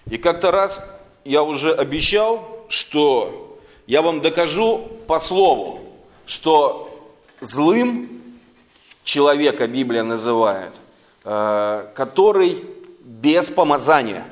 И как-то раз я уже обещал, что я вам докажу по слову, что злым человека Библия называет, который без помазания.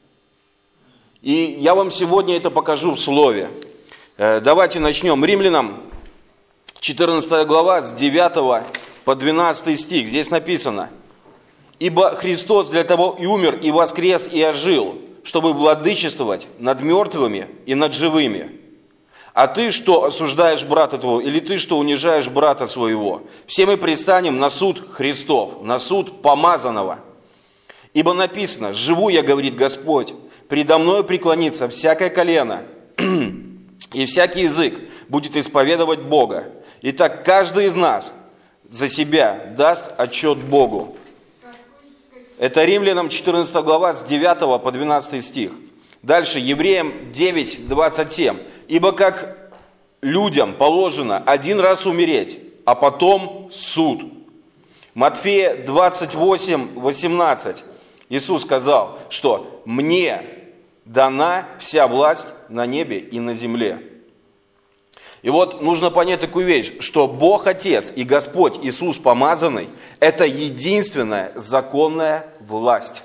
И я вам сегодня это покажу в слове. Давайте начнем. Римлянам 14 глава с 9 по 12 стих. Здесь написано: «Ибо Христос для того и умер, и воскрес, и ожил, чтобы владычествовать над мертвыми и над живыми. А ты что осуждаешь брата твоего, или ты что унижаешь брата своего? Все мы предстанем на суд Христов, на суд помазанного. Ибо написано: живу я, говорит Господь, предо мною преклонится всякое колено, и всякий язык будет исповедовать Бога. Итак, каждый из нас за себя даст отчет Богу». Это Римлянам 14 глава с 9 по 12 стих. Дальше Евреям 9, 27. «Ибо как людям положено один раз умереть, а потом суд». Матфея 28, 18. Иисус сказал, что «мне дана вся власть на небе и на земле». И вот нужно понять такую вещь, что Бог Отец и Господь Иисус Помазанный – это единственная законная власть.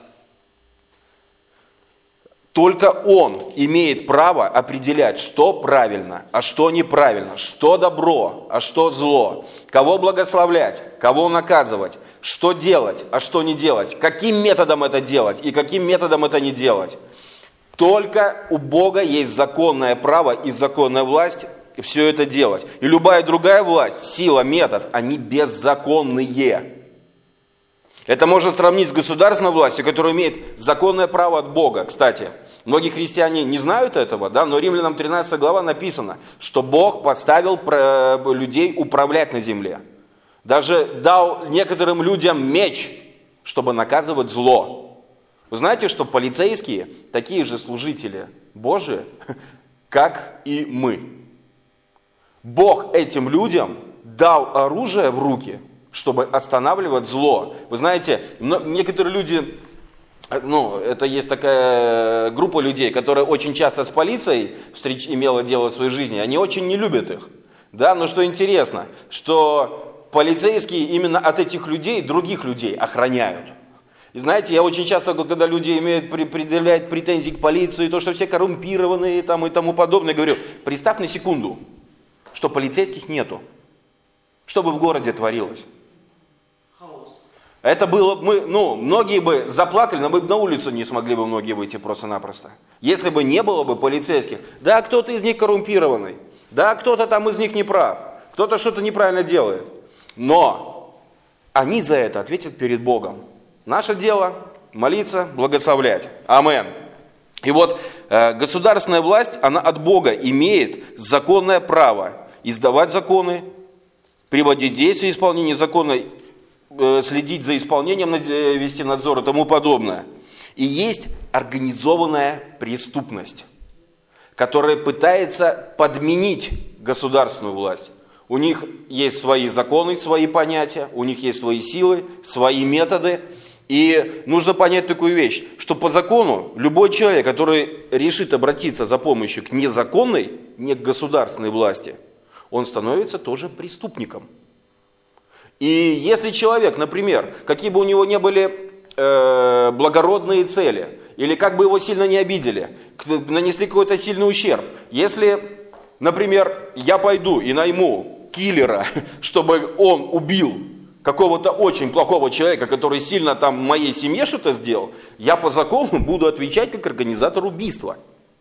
Только Он имеет право определять, что правильно, а что неправильно, что добро, а что зло, кого благословлять, кого наказывать, что делать, а что не делать, каким методом это делать и каким методом это не делать. Только у Бога есть законное право и законная власть все это делать. И любая другая власть, сила, метод, они беззаконные. Это можно сравнить с государственной властью, которая имеет законное право от Бога. Кстати, многие христиане не знают этого, да? Но Римлянам 13 глава написано, что Бог поставил людей управлять на земле. Даже дал некоторым людям меч, чтобы наказывать зло. Вы знаете, что полицейские такие же служители Божии, как и мы. Бог этим людям дал оружие в руки, чтобы останавливать зло. Вы знаете, некоторые люди, это есть такая группа людей, которая очень часто с полицией имела дело в своей жизни, они очень не любят их. Да? Но что интересно, что полицейские именно от этих людей других людей охраняют. И знаете, я очень часто, когда люди предъявляют претензии к полиции, то, что все коррумпированные там, и тому подобное, говорю, представь на секунду, что полицейских нету. Что бы в городе творилось? Хаос. Это было бы, многие бы заплакали, но мы бы на улицу не смогли бы многие выйти просто-напросто. Если бы не было бы полицейских. Да, кто-то из них коррумпированный. Да, кто-то там из них не прав. Кто-то что-то неправильно делает. Но они за это ответят перед Богом. Наше дело молиться, благословлять. Амин. И вот государственная власть, она от Бога имеет законное право издавать законы, приводить в действие исполнение закона, следить за исполнением, вести надзор и тому подобное. И есть организованная преступность, которая пытается подменить государственную власть. У них есть свои законы, свои понятия, у них есть свои силы, свои методы. И нужно понять такую вещь, что по закону любой человек, который решит обратиться за помощью к незаконной, не к государственной власти, он становится тоже преступником. И если человек, например, какие бы у него ни были благородные цели, или как бы его сильно не обидели, нанесли какой-то сильный ущерб, если, например, я пойду и найму киллера, чтобы он убил какого-то очень плохого человека, который сильно там в моей семье что-то сделал, я по закону буду отвечать как организатор убийства.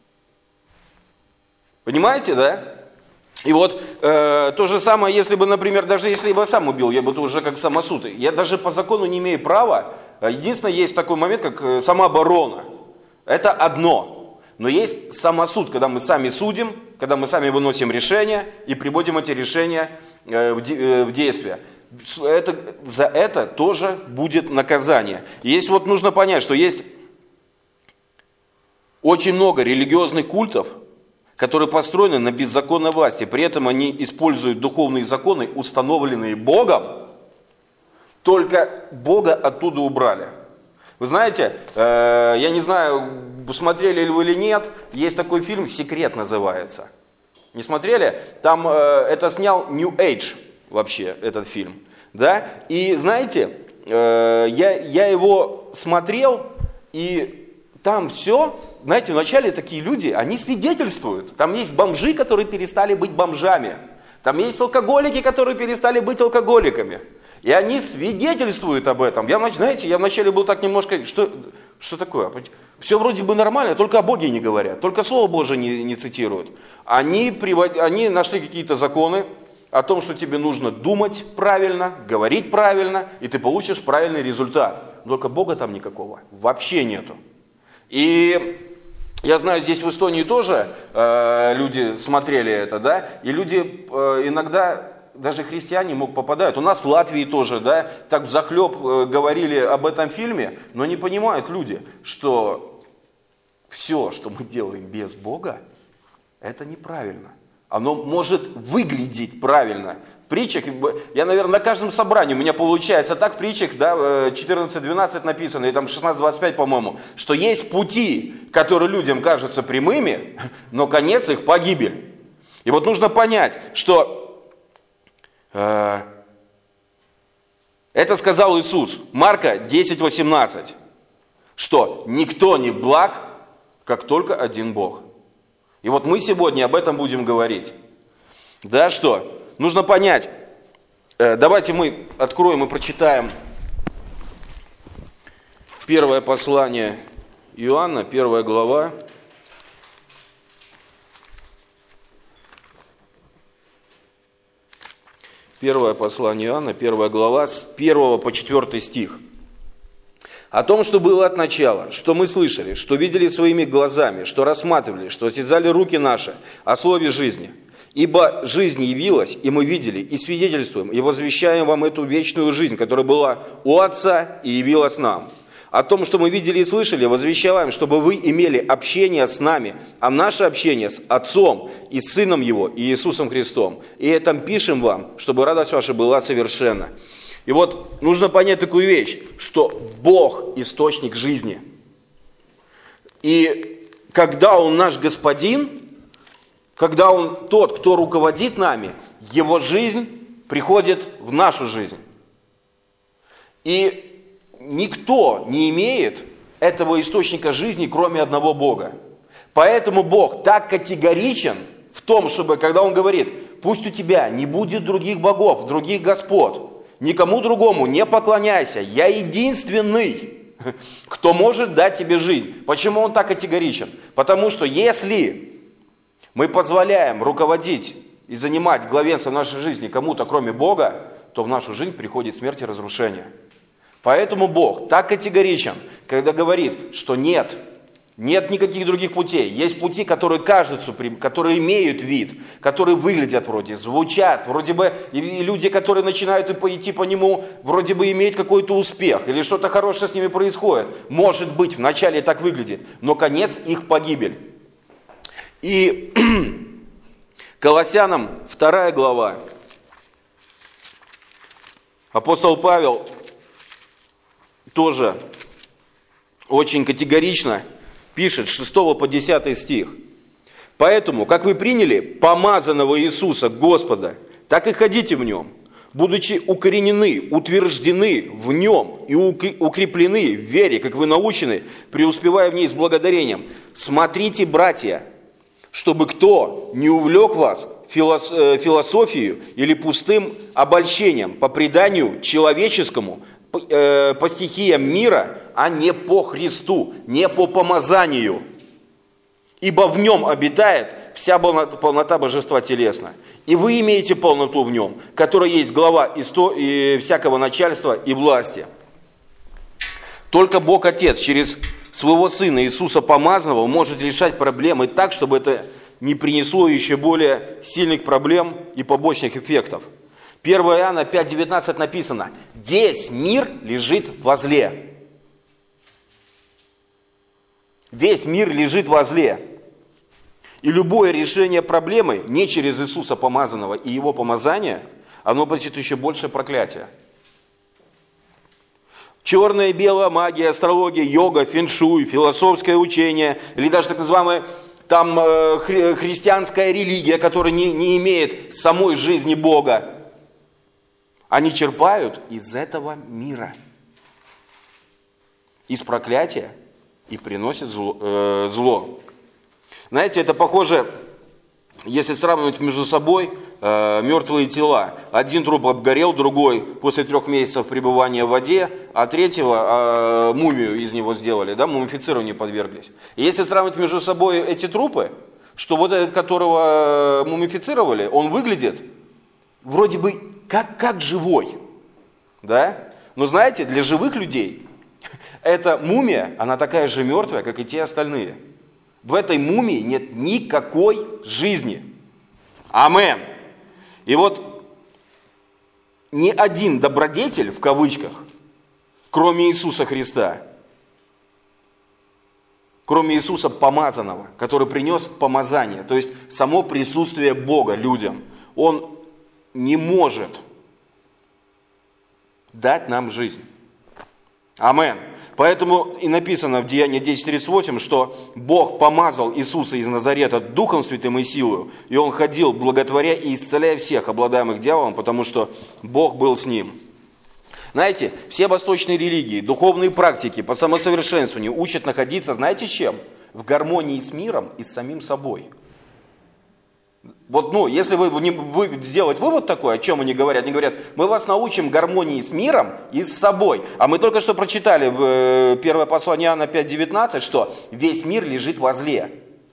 Понимаете, да? И вот то же самое, если бы, например, даже если бы я сам убил, я бы уже как самосуд. Я даже по закону не имею права. Единственное, есть такой момент, как самооборона. Это одно. Но есть самосуд, когда мы сами судим, когда мы сами выносим решения и приводим эти решения в действие. За это тоже будет наказание. Есть вот нужно понять, что есть очень много религиозных культов, которые построены на беззаконной власти. При этом они используют духовные законы, установленные Богом, только Бога оттуда убрали. Вы знаете, я не знаю, смотрели ли вы или нет, есть такой фильм «Секрет» называется. Не смотрели? Там это снял New Age вообще, этот фильм. Да? И знаете, я его смотрел, и там все, знаете, вначале такие люди, они свидетельствуют. Там есть бомжи, которые перестали быть бомжами. Там есть алкоголики, которые перестали быть алкоголиками. И они свидетельствуют об этом. Я вначале был так немножко, что такое? Все вроде бы нормально, только о Боге не говорят, только Слово Божие не цитируют. Они нашли какие-то законы о том, что тебе нужно думать правильно, говорить правильно, и ты получишь правильный результат. Только Бога там никакого вообще нету. И я знаю, здесь в Эстонии тоже люди смотрели это, да, и люди иногда, даже христиане попадают. У нас в Латвии тоже, да, так взахлеб говорили об этом фильме, но не понимают люди, что все, что мы делаем без Бога, это неправильно. Оно может выглядеть правильно. В притчах, я, наверное, на каждом собрании у меня получается так в притчах, да, 14:12 написано, и там 16:25, по-моему, что есть пути, которые людям кажутся прямыми, но конец их погибель. И вот нужно понять, что это сказал Иисус, Марка 10:18, что никто не благ, как только один Бог. И вот мы сегодня об этом будем говорить. Да, что? Нужно понять. Давайте мы откроем и прочитаем первое послание Иоанна, 1 глава. Первое послание Иоанна, 1 глава, с 1 по 4 стих. О том, что было от начала, что мы слышали, что видели своими глазами, что рассматривали, что осязали руки наши о слове жизни. Ибо жизнь явилась, и мы видели, и свидетельствуем, и возвещаем вам эту вечную жизнь, которая была у Отца и явилась нам. О том, что мы видели и слышали, возвещаем, чтобы вы имели общение с нами, а наше общение с Отцом и с Сыном Его, и Иисусом Христом. И это пишем вам, чтобы радость ваша была совершенна. И вот нужно понять такую вещь, что Бог – источник жизни. И когда Он наш Господин, когда Он тот, кто руководит нами, Его жизнь приходит в нашу жизнь. И никто не имеет этого источника жизни, кроме одного Бога. Поэтому Бог так категоричен в том, чтобы, когда Он говорит, пусть у тебя не будет других богов, других господ, никому другому не поклоняйся, я единственный, кто может дать тебе жизнь. Почему Он так категоричен? Потому что если мы позволяем руководить и занимать главенство в нашей жизни кому-то, кроме Бога, то в нашу жизнь приходит смерть и разрушение. Поэтому Бог так категоричен, когда говорит, что нет никаких других путей. Есть пути, которые кажутся, которые имеют вид, которые выглядят вроде, звучат, вроде бы, и люди, которые начинают идти по нему, вроде бы имеют какой-то успех, или что-то хорошее с ними происходит. Может быть, вначале так выглядит, но конец их погибель. И Колоссянам 2 глава. Апостол Павел тоже очень категорично пишет 6 по 10 стих. «Поэтому, как вы приняли помазанного Иисуса Господа, так и ходите в Нем, будучи укоренены, утверждены в Нем и укреплены в вере, как вы научены, преуспевая в ней с благодарением. Смотрите, братья, чтобы кто не увлек вас философией или пустым обольщением по преданию человеческому, по стихиям мира, а не по Христу, не по помазанию. Ибо в Нем обитает вся полнота божества телесна. И вы имеете полноту в Нем, которая есть глава и всякого начальства и власти. Только Бог Отец через своего Сына Иисуса Помазанного может решать проблемы так, чтобы это не принесло еще более сильных проблем и побочных эффектов. 1 Иоанна 5:19 написано: «Весь мир лежит во зле». Весь мир лежит во зле. И любое решение проблемы не через Иисуса Помазанного и Его помазание, оно будет еще больше проклятия. Черная и белая магия, астрология, йога, фэншуй, философское учение, или даже так называемая там христианская религия, которая не имеет самой жизни Бога, они черпают из этого мира, из проклятия, и приносят зло. Знаете, это похоже, если сравнивать между собой мертвые тела. Один труп обгорел, другой после 3 месяцев пребывания в воде, а третьего мумию из него сделали, да, мумифицированию подверглись. И если сравнивать между собой эти трупы, что вот этот, которого мумифицировали, он выглядит вроде бы как живой, да? Но знаете, для живых людей эта мумия, она такая же мертвая, как и те остальные. В этой мумии нет никакой жизни. Амен. И вот ни один добродетель, в кавычках, кроме Иисуса Христа, кроме Иисуса помазанного, который принес помазание, то есть само присутствие Бога людям, он не может дать нам жизнь. Амен. Поэтому и написано в Деянии 10:38, что Бог помазал Иисуса из Назарета Духом Святым и силою, и Он ходил, благотворя и исцеляя всех, обладаемых дьяволом, потому что Бог был с ним. Знаете, все восточные религии, духовные практики по самосовершенствованию учат находиться, знаете чем? В гармонии с миром и с самим собой. Вот, если вы сделать вывод такой, о чем они говорят? Они говорят, мы вас научим гармонии с миром и с собой. А мы только что прочитали в 1 послание Иоанна 5:19, что весь мир лежит во зле.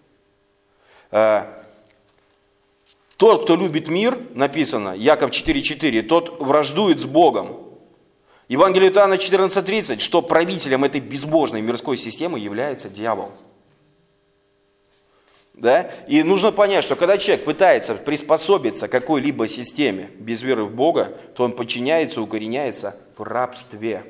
Тот, кто любит мир, написано, Яков 4:4, тот враждует с Богом. Евангелие от Иоанна 14:30, что правителем этой безбожной мирской системы является дьявол. Да? И нужно понять, что когда человек пытается приспособиться к какой-либо системе без веры в Бога, то он подчиняется, укореняется в рабстве,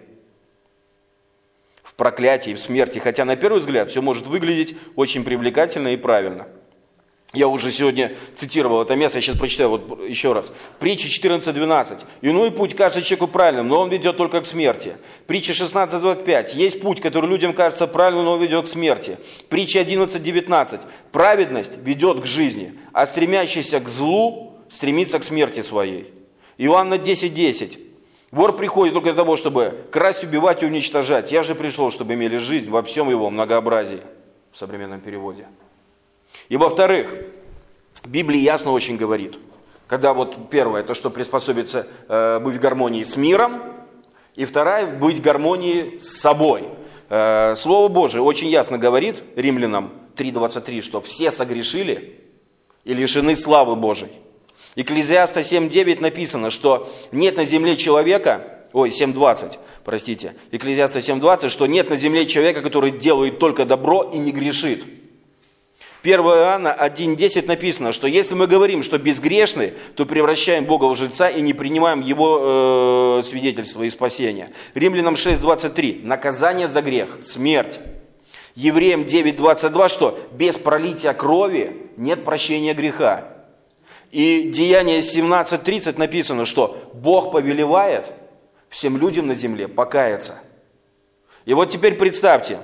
в проклятии, в смерти. Хотя на первый взгляд все может выглядеть очень привлекательно и правильно. Я уже сегодня цитировал это место, я сейчас прочитаю вот еще раз. Притча 14:12. «Иной путь кажется человеку правильным, но он ведет только к смерти». Притча 16:25. «Есть путь, который людям кажется правильным, но он ведет к смерти». Притча 11:19. «Праведность ведет к жизни, а стремящийся к злу стремится к смерти своей». Иоанна 10:10. «Вор приходит только для того, чтобы красть, убивать и уничтожать. Я же пришел, чтобы имели жизнь во всем его многообразии». В современном переводе. И во-вторых, Библия ясно очень говорит, когда вот первое, это что приспособиться быть в гармонии с миром, и вторая, быть в гармонии с собой. Слово Божие очень ясно говорит, Римлянам 3:23, что все согрешили и лишены славы Божией. Экклезиаста 7:9 написано, что нет на земле человека, 7:20, простите, Экклезиаста 7:20, что нет на земле человека, который делает только добро и не грешит. 1 Иоанна 1:10 написано, что если мы говорим, что безгрешны, то превращаем Бога в лжеца и не принимаем Его свидетельства и спасения. Римлянам 6:23. Наказание за грех – смерть. Евреям 9:22, что без пролития крови нет прощения греха. И Деяние 17:30 написано, что Бог повелевает всем людям на земле покаяться. И вот теперь представьте,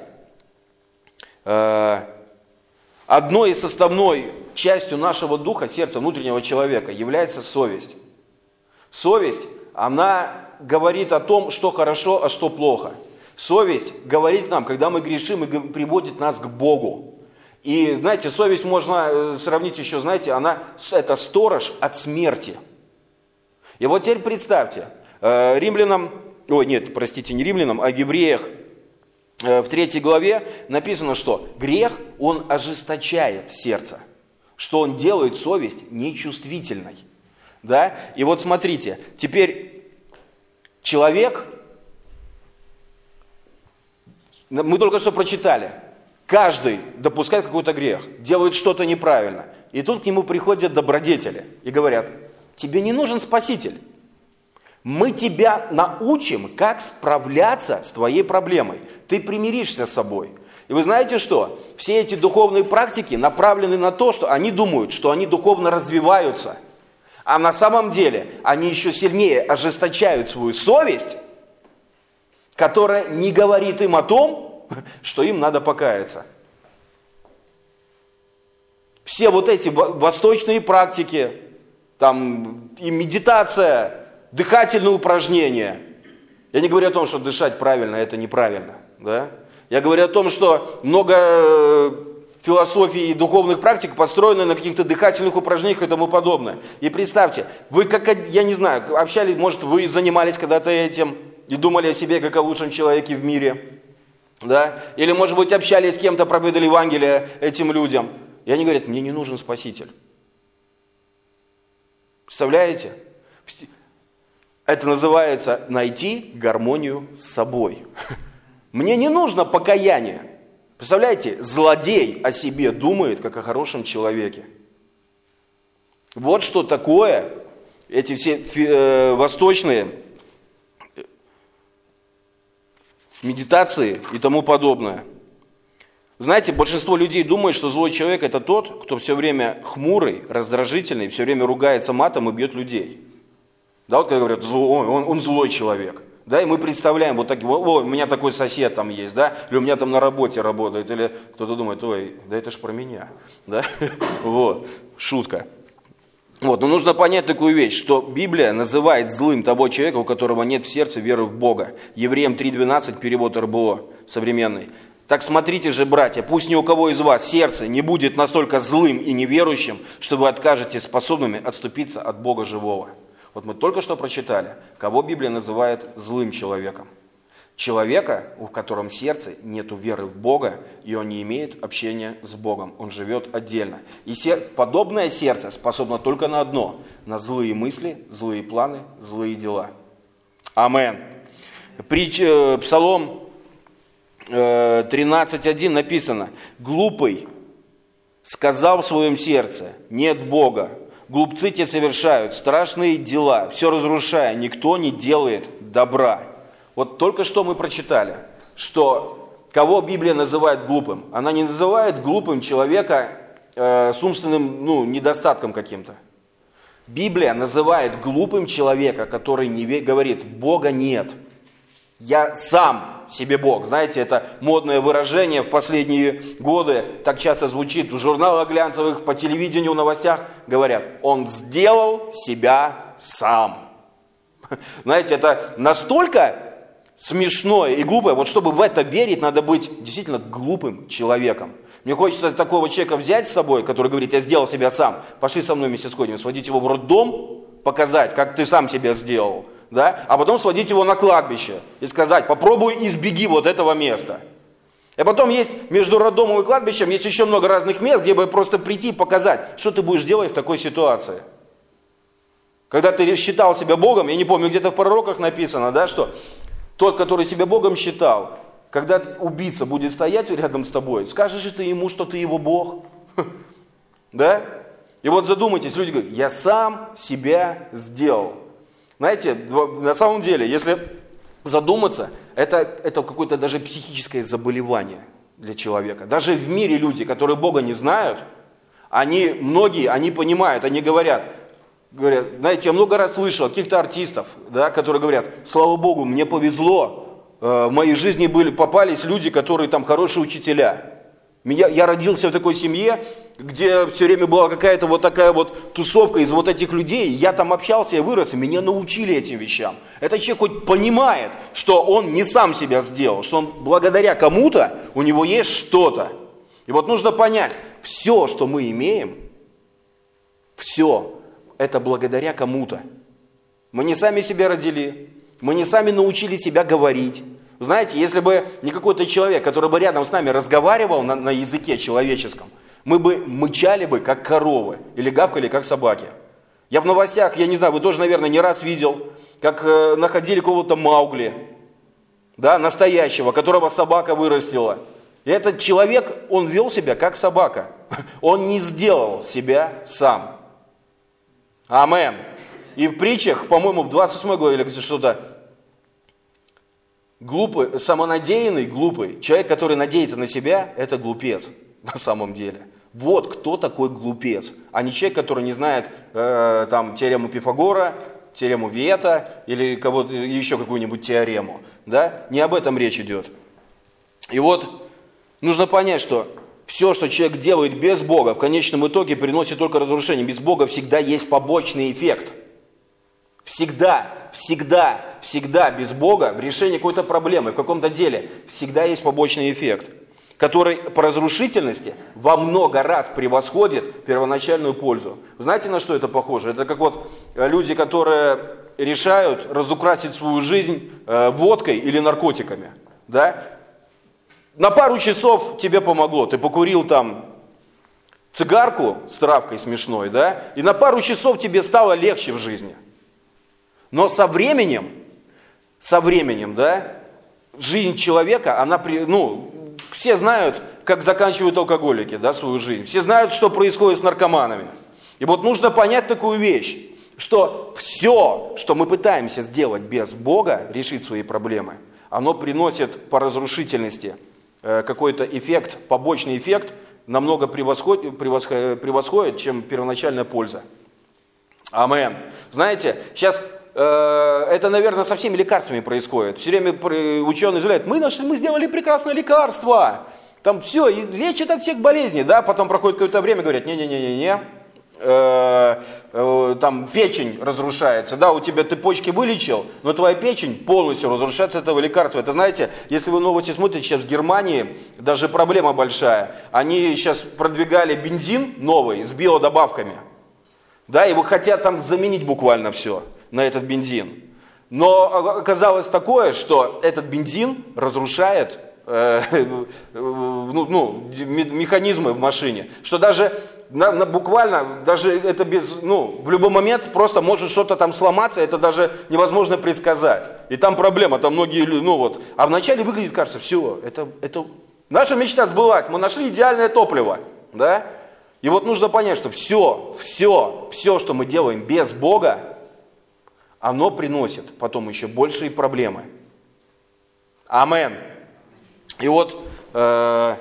одной из составной частью нашего духа, сердца внутреннего человека является совесть. Совесть, она говорит о том, что хорошо, а что плохо. Совесть говорит нам, когда мы грешим, и приводит нас к Богу. И, знаете, совесть можно сравнить еще, знаете, это сторож от смерти. И вот теперь представьте, не римлянам, а в Евреях, в 3 главе написано, что грех, он ожесточает сердце, что он делает совесть нечувствительной. Да? И вот смотрите, теперь человек, мы только что прочитали, каждый допускает какой-то грех, делает что-то неправильно. И тут к нему приходят добродетели и говорят, тебе не нужен спаситель. Мы тебя научим, как справляться с твоей проблемой. Ты примиришься с собой. И вы знаете что? Все эти духовные практики направлены на то, что они думают, что они духовно развиваются. А на самом деле они еще сильнее ожесточают свою совесть, которая не говорит им о том, что им надо покаяться. Все вот эти восточные практики, там и медитация, дыхательные упражнения. Я не говорю о том, что дышать правильно, это неправильно. Да? Я говорю о том, что много философий и духовных практик построены на каких-то дыхательных упражнениях и тому подобное. И представьте, вы как, я не знаю, общались, может, вы занимались когда-то этим и думали о себе как о лучшем человеке в мире. Да? Или, может быть, общались с кем-то, проповедовали Евангелие этим людям. И они говорят, мне не нужен Спаситель. Представляете? Это называется найти гармонию с собой. Мне не нужно покаяние. Представляете, злодей о себе думает, как о хорошем человеке. Вот что такое эти все восточные медитации и тому подобное. Знаете, большинство людей думает, что злой человек – это тот, кто все время хмурый, раздражительный, все время ругается матом и бьет людей. Да, вот когда говорят, он злой человек. Да, и мы представляем вот так, у меня такой сосед там есть, да, или у меня там на работе работает, или кто-то думает, ой, да это ж про меня. Да? Вот, шутка. Вот, но нужно понять такую вещь, что Библия называет злым того человека, у которого нет в сердце веры в Бога. Евреям 3:12, перевод РБО современный. Так смотрите же, братья, пусть ни у кого из вас сердце не будет настолько злым и неверующим, что вы откажетесь способными отступиться от Бога живого. Вот мы только что прочитали, кого Библия называет злым человеком. Человека, у котором в сердце нету веры в Бога, и он не имеет общения с Богом. Он живет отдельно. И подобное сердце способно только на одно – на злые мысли, злые планы, злые дела. Амен. Псалом 13:1 написано: «Глупый сказал в своем сердце, нет Бога. Глупцы те совершают страшные дела, все разрушая, никто не делает добра». Вот только что мы прочитали, что кого Библия называет глупым. Она не называет глупым человека с умственным недостатком каким-то. Библия называет глупым человека, который не говорит, Бога нет. Я сам себе Бог. Знаете, это модное выражение в последние годы так часто звучит в журналах глянцевых, по телевидению, в новостях. Говорят, он сделал себя сам. Знаете, это настолько смешное и глупое. Вот чтобы в это верить, надо быть действительно глупым человеком. Мне хочется такого человека взять с собой, который говорит, я сделал себя сам. Пошли со мной вместе сходим, сводить его в роддом, показать, как ты сам себя сделал. Да? А потом сводить его на кладбище и сказать, попробуй избеги вот этого места. И потом есть между роддомом и кладбищем есть еще много разных мест, где бы просто прийти и показать, что ты будешь делать в такой ситуации. Когда ты считал себя Богом, я не помню, где-то в пророках написано, да, что тот, который себя Богом считал, когда убийца будет стоять рядом с тобой, скажешь ли ты ему, что ты его Бог? Да? И вот задумайтесь, люди говорят, я сам себя сделал. Знаете, на самом деле, если задуматься, это какое-то даже психическое заболевание для человека. Даже в мире люди, которые Бога не знают, многие понимают, они говорят, знаете, я много раз слышал каких-то артистов, да, которые говорят, слава Богу, мне повезло, в моей жизни попались люди, которые там хорошие учителя. Я родился в такой семье, где все время была какая-то вот такая вот тусовка из вот этих людей. Я там общался, я вырос, и меня научили этим вещам. Этот человек хоть понимает, что он не сам себя сделал, что он благодаря кому-то, у него есть что-то. И вот нужно понять, все, что мы имеем, все это благодаря кому-то. Мы не сами себя родили, мы не сами научили себя говорить. Знаете, если бы не какой-то человек, который бы рядом с нами разговаривал на языке человеческом, мы бы мычали бы, как коровы, или гавкали, как собаки. Я в новостях, я не знаю, вы тоже, наверное, не раз видел, как находили какого-то Маугли, да, настоящего, которого собака вырастила. И этот человек, он вел себя, как собака. Он не сделал себя сам. Амен. И в притчах, по-моему, в 28 главе или что-то, глупый, самонадеянный, глупый, человек, который надеется на себя, это глупец на самом деле. Вот кто такой глупец, а не человек, который не знает теорему Пифагора, теорему Виета или кого-то, еще какую-нибудь теорему. Да? Не об этом речь идет. И вот нужно понять, что все, что человек делает без Бога, в конечном итоге приносит только разрушение. Без Бога всегда есть побочный эффект. Всегда без Бога в решении какой-то проблемы, в каком-то деле, всегда есть побочный эффект, который по разрушительности во много раз превосходит первоначальную пользу. Вы знаете, на что это похоже? Это как вот люди, которые решают разукрасить свою жизнь водкой или наркотиками. Да? На пару часов тебе помогло. Ты покурил там цигарку с травкой смешной, да? И на пару часов тебе стало легче в жизни. Но со временем, да, жизнь человека, она, все знают, как заканчивают алкоголики, да, свою жизнь. Все знают, что происходит с наркоманами. И вот нужно понять такую вещь, что все, что мы пытаемся сделать без Бога, решить свои проблемы, оно приносит по разрушительности какой-то эффект, побочный эффект, намного превосходит, чем первоначальная польза. Амен. Знаете, сейчас это, наверное, со всеми лекарствами происходит. Все время ученые заявляют, мы сделали прекрасное лекарство, там все, лечит от всех болезней, да, потом проходит какое-то время, говорят, не-не-не-не-не, там печень разрушается, да, у тебя ты почки вылечил, но твоя печень полностью разрушается от этого лекарства. Это, знаете, если вы новости смотрите, сейчас в Германии даже проблема большая. Они сейчас продвигали бензин новый с биодобавками, да, его хотят там заменить буквально все на этот бензин. Но оказалось такое, что этот бензин разрушает механизмы в машине, что даже буквально, даже это в любой момент просто может что-то там сломаться, это даже невозможно предсказать. И там проблема, там многие, а вначале выглядит, кажется, все, это наша мечта сбылась, мы нашли идеальное топливо, да? И вот нужно понять, что все, что мы делаем без Бога, оно приносит потом еще большие проблемы. Амен. И вот 2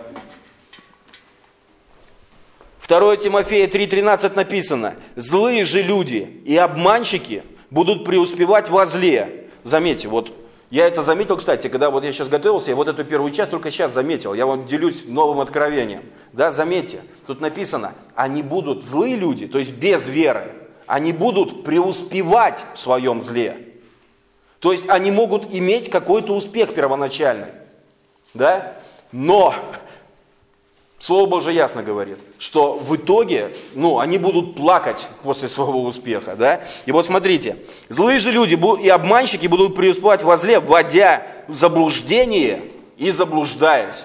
Тимофея 3:13 написано: «Злые же люди и обманщики будут преуспевать во зле». Заметьте, вот я это заметил, кстати, когда вот я сейчас готовился, я вот эту первую часть только сейчас заметил, я вам делюсь новым откровением. Да, заметьте, тут написано, они будут, злые люди, то есть без веры, они будут преуспевать в своем зле. То есть они могут иметь какой-то успех первоначальный. Да? Но Слово Божие ясно говорит, что в итоге, они будут плакать после своего успеха, да? И вот смотрите, злые же люди и обманщики будут преуспевать во зле, вводя в заблуждение и заблуждаясь.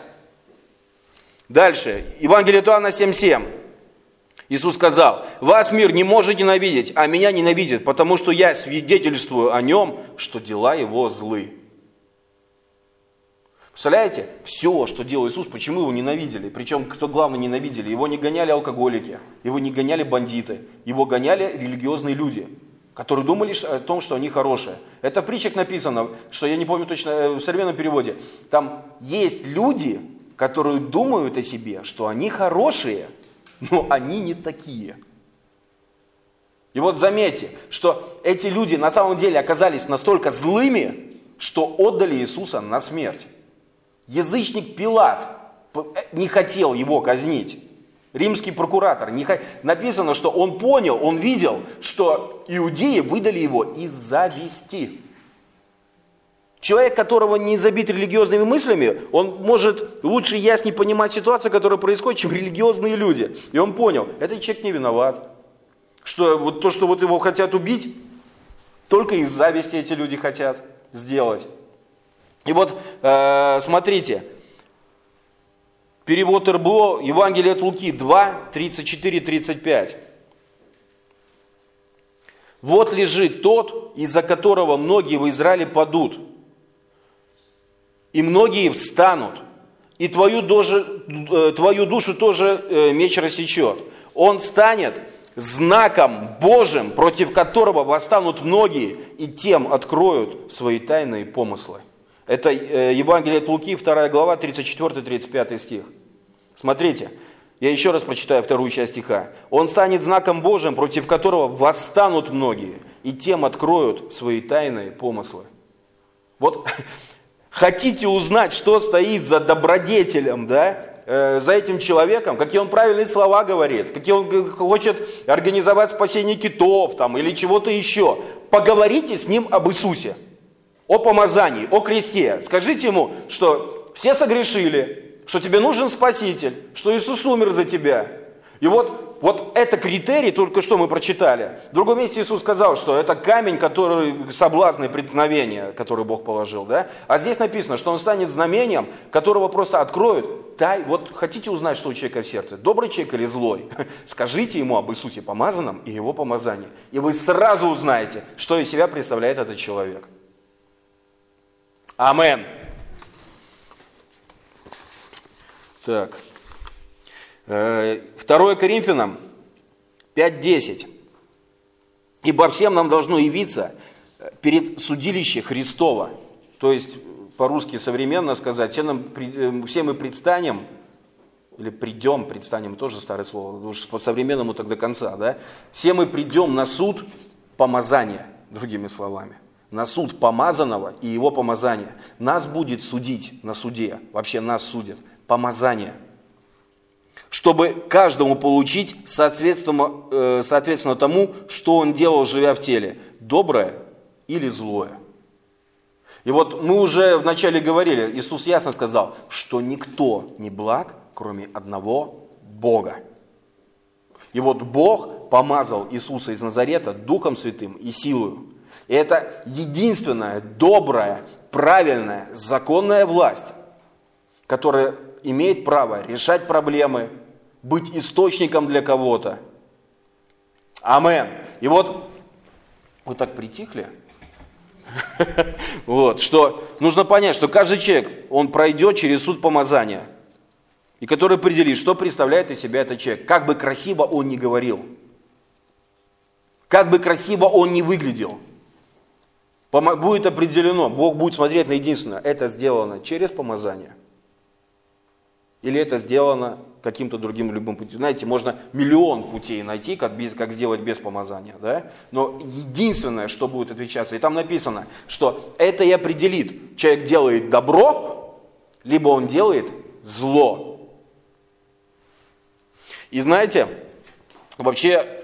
Дальше, Евангелие от Иоанна 7:7. Иисус сказал: «Вас мир не может ненавидеть, а меня ненавидит, потому что я свидетельствую о нем, что дела его злы». Представляете, все, что делал Иисус, почему его ненавидели? Причем, кто главное ненавидели? Его не гоняли алкоголики, его не гоняли бандиты, его гоняли религиозные люди, которые думали о том, что они хорошие. Это в притчах написано, что я не помню точно, в современном переводе. Там есть люди, которые думают о себе, что они хорошие, но они не такие. И вот заметьте, что эти люди на самом деле оказались настолько злыми, что отдали Иисуса на смерть. Язычник Пилат не хотел его казнить. Римский прокуратор. Написано, что он понял, он видел, что иудеи выдали его из зависти. Человек, которого не забит религиозными мыслями, он может лучше и яснее понимать ситуацию, которая происходит, чем религиозные люди. И он понял, этот человек не виноват. Что вот то, что вот его хотят убить, только из зависти эти люди хотят сделать. И вот, смотрите, перевод РБО, Евангелие от Луки 2, 34-35. «Вот лежит тот, из-за которого многие в Израиле падут, и многие встанут, и твою душу тоже меч рассечет. Он станет знаком Божьим, против которого восстанут многие, и тем откроют свои тайные помыслы». Это Евангелие от Луки, 2 глава, 34-35 стих. Смотрите, я еще раз прочитаю вторую часть стиха. «Он станет знаком Божьим, против которого восстанут многие, и тем откроют свои тайные помыслы. Вот хотите узнать, что стоит за добродетелем, да? За этим человеком, какие он правильные слова говорит, какие он хочет организовать спасение китов там, или чего-то еще. Поговорите с ним об Иисусе, о помазании, о кресте. Скажите ему, что все согрешили, что тебе нужен Спаситель, что Иисус умер за тебя. И вот это критерий, только что мы прочитали. В другом месте Иисус сказал, что это камень, который соблазн и преткновение, который Бог положил. Да? А здесь написано, что он станет знамением, которого просто откроют. Вот хотите узнать, что у человека в сердце, добрый человек или злой? Скажите ему об Иисусе помазанном и его помазании. И вы сразу узнаете, что из себя представляет этот человек. Амен. Так. 2 Коринфянам 5:10. «Ибо всем нам должно явиться перед судилище Христова». То есть, по-русски современно сказать, все мы предстанем, или предстанем, тоже старое слово, уж по-современному так до конца, да? Все мы придем на суд помазания, другими словами. На суд помазанного и его помазания. Нас будет судить на суде, вообще нас судят, помазание. Чтобы каждому получить соответственно тому, что он делал, живя в теле, доброе или злое. И вот мы уже вначале говорили, Иисус ясно сказал, что никто не благ, кроме одного Бога. И вот Бог помазал Иисуса из Назарета Духом Святым и силою. И это единственная добрая, правильная, законная власть, которая имеет право решать проблемы, быть источником для кого-то. Амен. И вот, вы так притихли, вот, что нужно понять, что каждый человек, он пройдет через суд помазания, и который определит, что представляет из себя этот человек, как бы красиво он ни говорил, как бы красиво он ни выглядел. Будет определено, Бог будет смотреть на единственное, это сделано через помазание. Или это сделано каким-то другим любым путем. Знаете, можно миллион путей найти, как сделать без помазания. Да? Но единственное, что будет отвечаться, и там написано, что это и определит, человек делает добро, либо он делает зло. И знаете, вообще,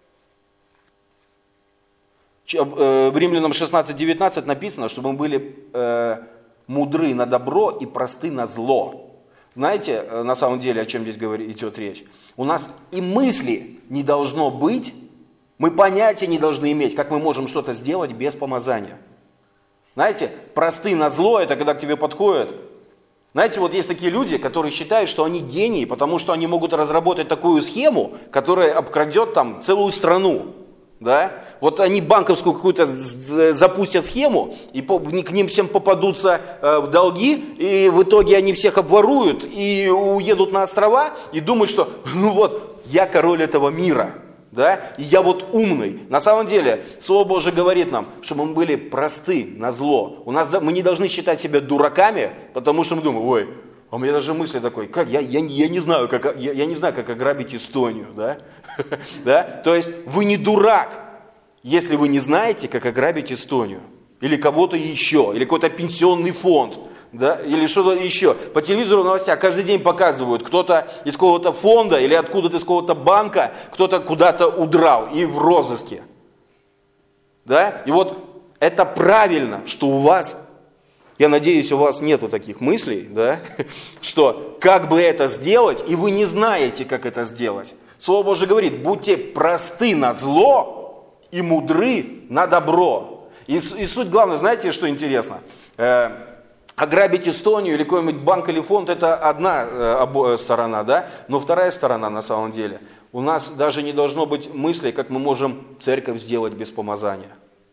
в Римлянам 16:19 написано, чтобы мы были мудры на добро и просты на зло. Знаете, на самом деле, о чем здесь идет речь? У нас и мысли не должно быть, мы понятия не должны иметь, как мы можем что-то сделать без помазания. Знаете, просты на зло, это когда к тебе подходят. Знаете, вот есть такие люди, которые считают, что они гении, потому что они могут разработать такую схему, которая обкрадет там целую страну. Да? Вот они банковскую какую-то запустят схему, и к ним всем попадутся в долги, и в итоге они всех обворуют, и уедут на острова, и думают, что ну вот, я король этого мира, да? И я вот умный. На самом деле, Слово Божие говорит нам, чтобы мы были просты на зло. Мы не должны считать себя дураками, потому что мы думаем, ой, а у меня даже мысли такой, как я не знаю, как ограбить Эстонию, да? Да? То есть вы не дурак, если вы не знаете, как ограбить Эстонию, или кого-то еще, или какой-то пенсионный фонд, да? Или что-то еще. По телевизору в новостях каждый день показывают, кто-то из какого-то фонда или откуда-то из какого-то банка, кто-то куда-то удрал и в розыске. Да? И вот это правильно, что у вас, я надеюсь, у вас нету таких мыслей, да? Что как бы это сделать, и вы не знаете, как это сделать. Слово Божие говорит, будьте просты на зло и мудры на добро. И суть главная, знаете, что интересно? Ограбить Эстонию или какой-нибудь банк или фонд, это одна сторона, да? Но вторая сторона на самом деле. У нас даже не должно быть мыслей, как мы можем церковь сделать без помазания.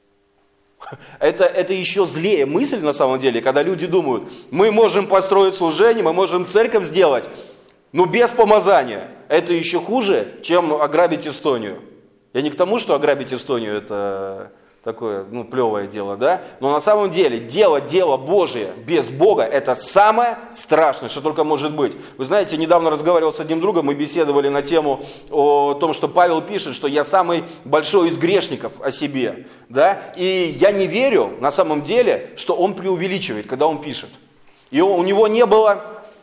Это еще злее мысль на самом деле, когда люди думают, мы можем построить служение, мы можем церковь сделать, но без помазания. Это еще хуже, чем ограбить Эстонию. Я не к тому, что ограбить Эстонию это такое, плевое дело, да? Но на самом деле делать дело Божие без Бога – это самое страшное, что только может быть. Вы знаете, недавно разговаривал с одним другом, мы беседовали на тему о том, что Павел пишет, что я самый большой из грешников о себе, да? И я не верю на самом деле, что он преувеличивает, когда он пишет. И у него не было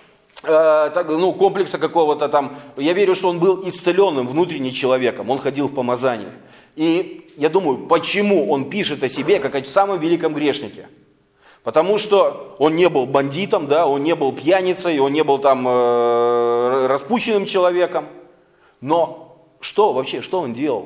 комплекса какого-то там. Я верю, что он был исцеленным внутренним человеком, он ходил в помазание. И я думаю, почему он пишет о себе, как о самом великом грешнике? Потому что он не был бандитом, да, он не был пьяницей, он не был там распущенным человеком. Но что он делал?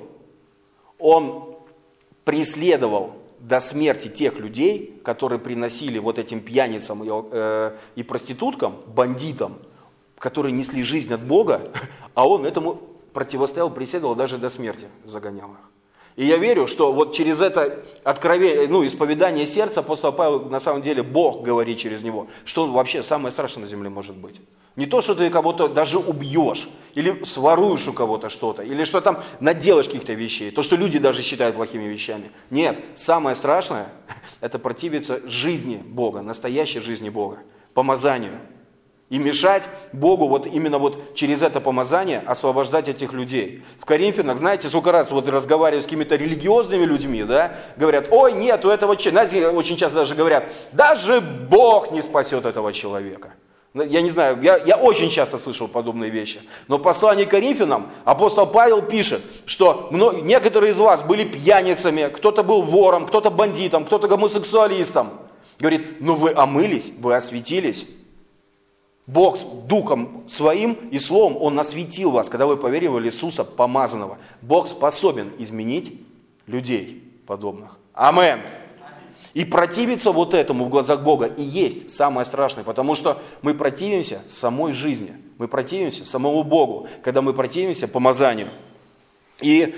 Он преследовал до смерти тех людей, которые приносили вот этим пьяницам и проституткам, бандитам, которые несли жизнь от Бога, а он этому противостоял, преследовал, даже до смерти загонял их. И я верю, что вот через это откровение, исповедание сердца апостол Павел, на самом деле Бог говорит через него, что вообще самое страшное на земле может быть. Не то, что ты кого-то даже убьешь, или своруешь у кого-то что-то, или что там наделаешь каких-то вещей, то, что люди даже считают плохими вещами. Нет, самое страшное – это противиться жизни Бога, настоящей жизни Бога, помазанию. И мешать Богу именно через это помазание освобождать этих людей. В Коринфянах, знаете, сколько раз разговариваю с какими-то религиозными людьми, да, говорят, ой, нет, у этого человека, знаете, очень часто даже говорят, даже Бог не спасет этого человека. Я не знаю, я очень часто слышал подобные вещи. Но в послании к Коринфянам апостол Павел пишет, что некоторые из вас были пьяницами, кто-то был вором, кто-то бандитом, кто-то гомосексуалистом. Говорит, вы омылись, вы осветились. Бог Духом Своим и Словом, Он осветил вас, когда вы поверили в Иисуса Помазанного. Бог способен изменить людей подобных. Амин. И противиться этому в глазах Бога и есть самое страшное, потому что мы противимся самой жизни, мы противимся самому Богу, когда мы противимся помазанию. И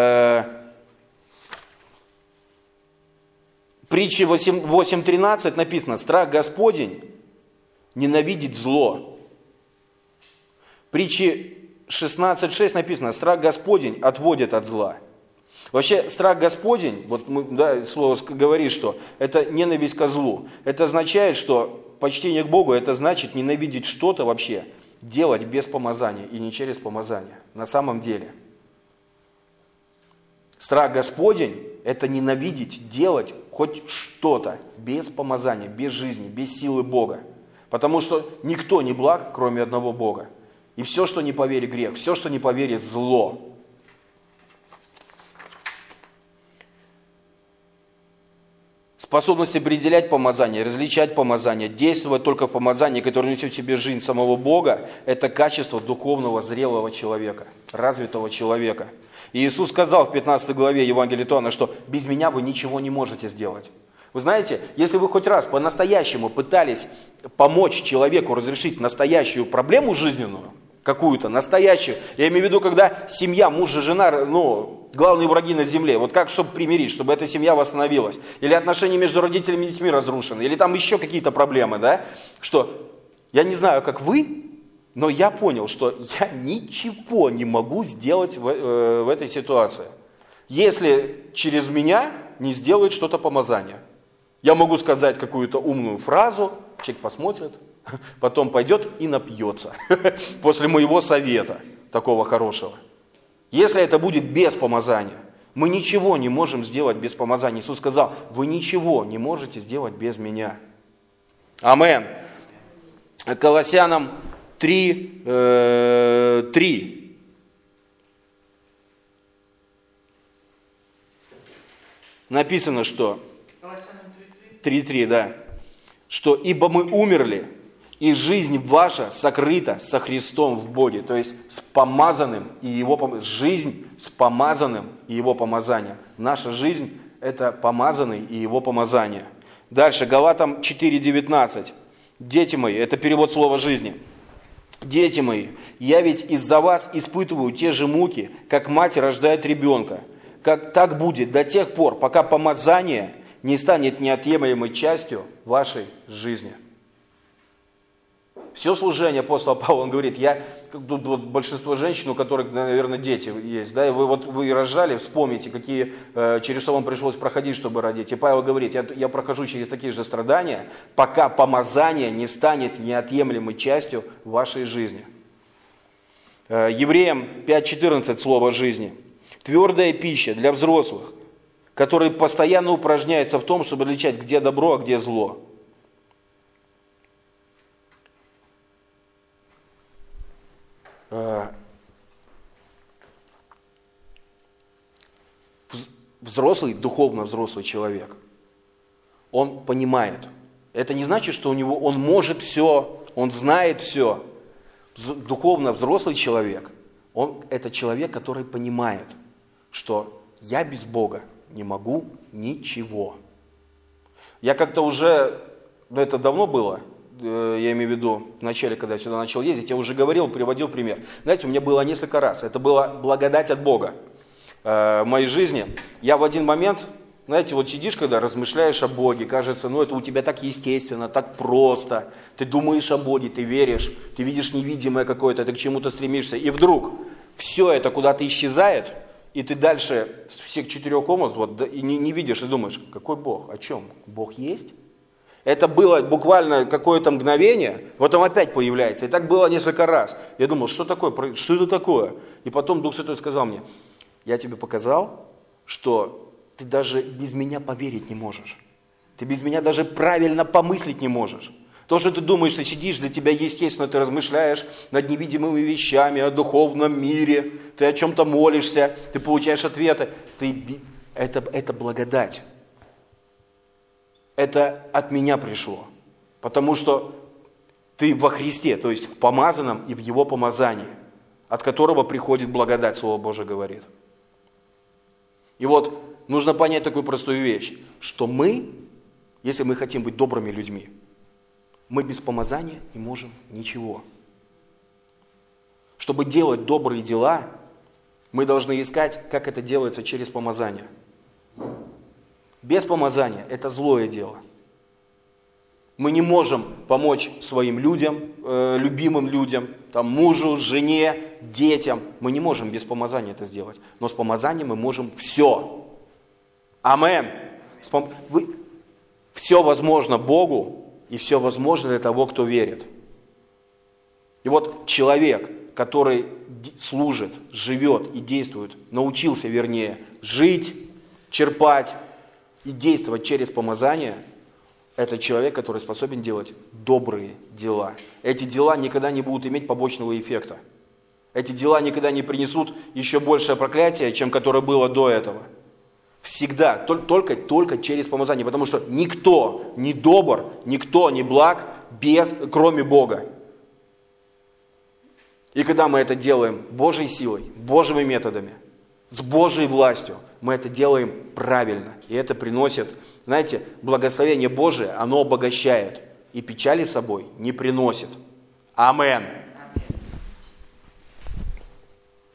притчи 8.13 написано, страх Господень ненавидит зло. Притчи 16.6 написано, страх Господень отводит от зла. Вообще, страх Господень, слово говорит, что это ненависть ко злу. Это означает, что почтение к Богу, это значит ненавидеть что-то вообще, делать без помазания и не через помазание. На самом деле. Страх Господень – это ненавидеть, делать хоть что-то без помазания, без жизни, без силы Бога. Потому что никто не благ, кроме одного Бога. И все, что не по вере, грех. Все, что не по вере, зло. Способность определять помазание, различать помазание, действовать только в помазании, которое несет в себе жизнь самого Бога, это качество духовного зрелого человека, развитого человека. И Иисус сказал в 15 главе Евангелия от Иоанна, что без меня вы ничего не можете сделать. Вы знаете, если вы хоть раз по-настоящему пытались помочь человеку разрешить настоящую проблему жизненную, какую-то настоящую, я имею в виду, когда семья, муж и жена, главные враги на земле, как, чтобы примирить, чтобы эта семья восстановилась, или отношения между родителями и детьми разрушены, или там еще какие-то проблемы, да, что я не знаю, как вы, но я понял, что я ничего не могу сделать в этой ситуации, если через меня не сделает что-то помазание. Я могу сказать какую-то умную фразу, человек посмотрит, потом пойдет и напьется после моего совета, такого хорошего. Если это будет без помазания, мы ничего не можем сделать без помазания. Иисус сказал, вы ничего не можете сделать без меня. Амин. Колоссянам 3. Написано, что 3.3, да. Что ибо мы умерли, и жизнь ваша сокрыта со Христом в Боге. То есть с помазанным и его жизнь с помазанным и его помазанием. Наша жизнь – это помазанный и его помазание. Дальше, Галатам 4.19. Дети мои, это перевод слова жизни. Дети мои, я ведь из-за вас испытываю те же муки, как мать рождает ребенка. Так будет до тех пор, пока помазание не станет неотъемлемой частью вашей жизни. Все служение апостола Павла, он говорит, тут вот большинство женщин, у которых, наверное, дети есть, да, и вы рожали, вспомните, через что вам пришлось проходить, чтобы родить. И Павел говорит, я прохожу через такие же страдания, пока помазание не станет неотъемлемой частью вашей жизни. Евреям 5:14 слово жизни. Твердая пища для взрослых, которые постоянно упражняются в том, чтобы отличать, где добро, а где зло. Взрослый, духовно взрослый человек, он понимает. Это не значит, что он может все, он знает все. Духовно взрослый человек, это человек, который понимает, что я без Бога не могу ничего. Я как-то уже, это давно было, я имею в виду, в начале, когда я сюда начал ездить, я уже говорил, приводил пример. Знаете, у меня было несколько раз, это была благодать от Бога в моей жизни. Я в один момент, знаете, вот сидишь, когда размышляешь о Боге, кажется, это у тебя так естественно, так просто. Ты думаешь о Боге, ты веришь, ты видишь невидимое какое-то, ты к чему-то стремишься. И вдруг все это куда-то исчезает, и ты дальше с всех 4 комнат и не видишь, и думаешь, какой Бог, о чем? Бог есть? Это было буквально какое-то мгновение, потом опять появляется. И так было несколько раз. Я думал, что такое, что это такое? И потом Дух Святой сказал мне, я тебе показал, что ты даже без меня поверить не можешь. Ты без меня даже правильно помыслить не можешь. То, что ты думаешь, ты сидишь, для тебя естественно, ты размышляешь над невидимыми вещами, о духовном мире, ты о чем-то молишься, ты получаешь ответы. Это благодать. Это от меня пришло. Потому что ты во Христе, то есть в помазанном и в Его помазании, от которого приходит благодать, Слово Божие говорит. И вот нужно понять такую простую вещь, что мы, если мы хотим быть добрыми людьми, мы без помазания не можем ничего. Чтобы делать добрые дела, мы должны искать, как это делается через помазание. Без помазания это злое дело. Мы не можем помочь своим людям, любимым людям, мужу, жене, детям. Мы не можем без помазания это сделать. Но с помазанием мы можем все. Амен. Все возможно Богу, и все возможно для того, кто верит. И вот человек, который служит, живет и действует, научился, вернее, жить, черпать и действовать через помазание, это человек, который способен делать добрые дела. Эти дела никогда не будут иметь побочного эффекта. Эти дела никогда не принесут еще большее проклятие, чем которое было до этого. Всегда, только через помазание, потому что никто не добр, никто не благ, кроме Бога. И когда мы это делаем Божьей силой, Божьими методами, с Божьей властью, мы это делаем правильно. И это приносит, знаете, благословение Божие, оно обогащает и печали собой не приносит. Амен.